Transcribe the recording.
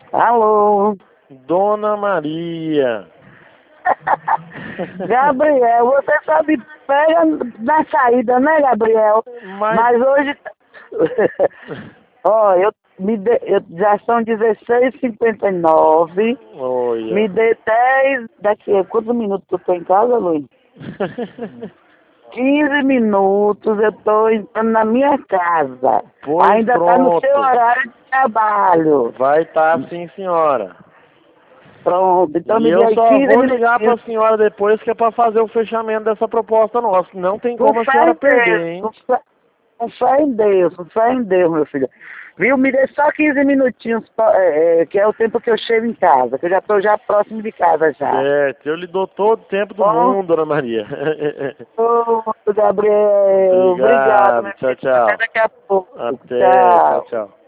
Alô? Dona Maria. Gabriel, você só me pega na saída, né, Gabriel? Mas hoje... Ó, já são 16h59. Olha. Me dê 10... Daqui a quantos minutos tu tá em casa, Luiz? 15 minutos eu tô entrando na minha casa. Pois ainda pronto. Tá no seu horário de trabalho. Vai estar sim, senhora. Pronto, então E me dê eu aí só 15 vou minutos. ligar para a senhora depois que é para fazer o fechamento dessa proposta nossa. Não tem Com como a fé senhora em perder, Deus, hein? com fé em Deus, meu filho. Viu? Me dê só 15 minutinhos, que é o tempo que eu chego em casa, que eu já tô próximo de casa já. Certo, eu lhe dou todo o tempo do mundo, Dona Maria. Ô, Gabriel, obrigado, Obrigado, meu tchau, filho. tchau. Até daqui a pouco. Até, tchau, tchau.